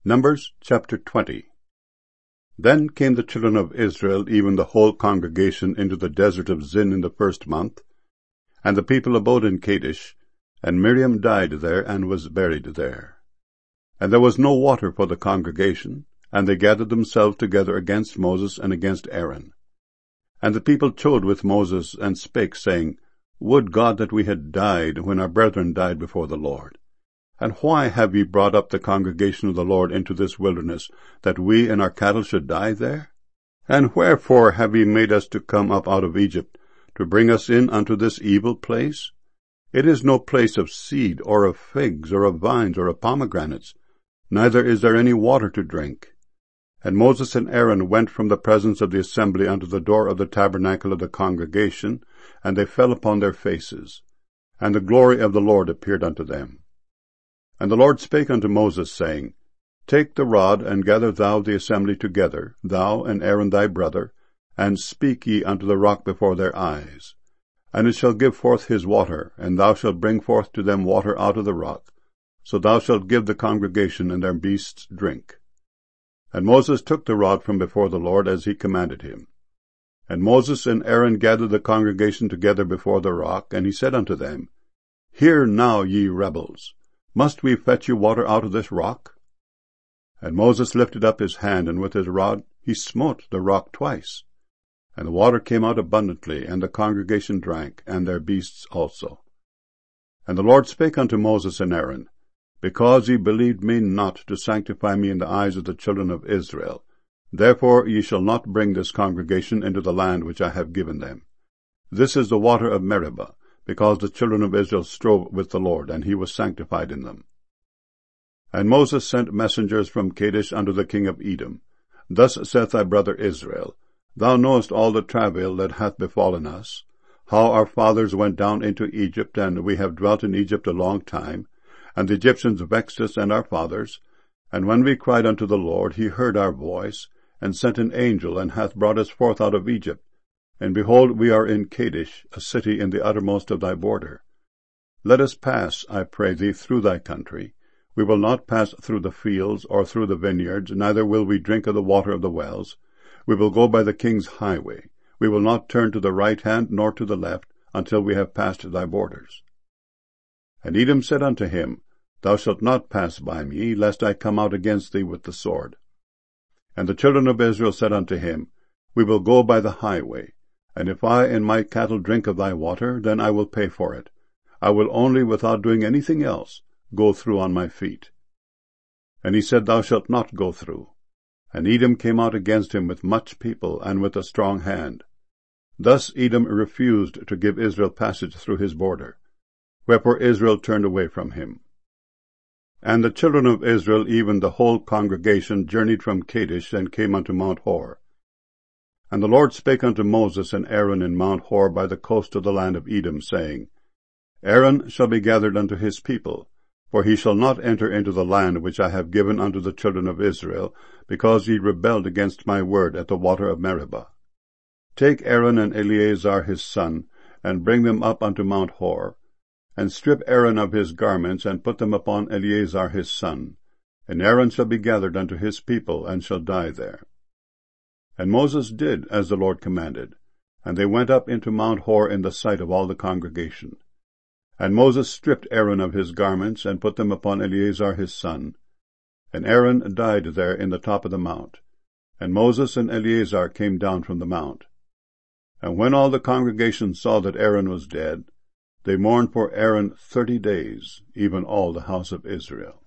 Numbers chapter 20. Then came the children of Israel, even the whole congregation, into the desert of Zin in the 1st month. And the people abode in Kadesh, and Miriam died there, and was buried there. And there was no water for the congregation, and they gathered themselves together against Moses and against Aaron. And the people chode with Moses, and spake, saying, Would God that we had died, when our brethren died before the Lord! And why have ye brought up the congregation of the Lord into this wilderness, that we and our cattle should die there? And wherefore have ye made us to come up out of Egypt, to bring us in unto this evil place? It is no place of seed, or of figs, or of vines, or of pomegranates, neither is there any water to drink. And Moses and Aaron went from the presence of the assembly unto the door of the tabernacle of the congregation, and they fell upon their faces. And the glory of the Lord appeared unto them. And the Lord spake unto Moses, saying, Take the rod, and gather thou the assembly together, thou and Aaron thy brother, and speak ye unto the rock before their eyes. And it shall give forth his water, and thou shalt bring forth to them water out of the rock. So thou shalt give the congregation and their beasts drink. And Moses took the rod from before the Lord, as he commanded him. And Moses and Aaron gathered the congregation together before the rock, and he said unto them, Hear now, ye rebels, must we fetch you water out of this rock? And Moses lifted up his hand, and with his rod he smote the rock twice. And the water came out abundantly, and the congregation drank, and their beasts also. And the Lord spake unto Moses and Aaron, Because ye believed me not to sanctify me in the eyes of the children of Israel, therefore ye shall not bring this congregation into the land which I have given them. This is the water of Meribah, because the children of Israel strove with the Lord, and he was sanctified in them. And Moses sent messengers from Kadesh unto the king of Edom. Thus saith thy brother Israel, Thou knowest all the travail that hath befallen us, how our fathers went down into Egypt, and we have dwelt in Egypt a long time, and the Egyptians vexed us and our fathers. And when we cried unto the Lord, he heard our voice, and sent an angel, and hath brought us forth out of Egypt. And behold, we are in Kadesh, a city in the uttermost of thy border. Let us pass, I pray thee, through thy country. We will not pass through the fields, or through the vineyards, neither will we drink of the water of the wells. We will go by the king's highway. We will not turn to the right hand, nor to the left, until we have passed thy borders. And Edom said unto him, Thou shalt not pass by me, lest I come out against thee with the sword. And the children of Israel said unto him, We will go by the highway. And if I and my cattle drink of thy water, then I will pay for it. I will only, without doing anything else, go through on my feet. And he said, Thou shalt not go through. And Edom came out against him with much people, and with a strong hand. Thus Edom refused to give Israel passage through his border. Wherefore Israel turned away from him. And the children of Israel, even the whole congregation, journeyed from Kadesh, and came unto Mount Hor. And the Lord spake unto Moses and Aaron in Mount Hor by the coast of the land of Edom, saying, Aaron shall be gathered unto his people, for he shall not enter into the land which I have given unto the children of Israel, because ye rebelled against my word at the water of Meribah. Take Aaron and Eleazar his son, and bring them up unto Mount Hor, and strip Aaron of his garments, and put them upon Eleazar his son. And Aaron shall be gathered unto his people, and shall die there. And Moses did as the Lord commanded, and they went up into Mount Hor in the sight of all the congregation. And Moses stripped Aaron of his garments, and put them upon Eleazar his son. And Aaron died there in the top of the mount. And Moses and Eleazar came down from the mount. And when all the congregation saw that Aaron was dead, they mourned for Aaron 30 days, even all the house of Israel.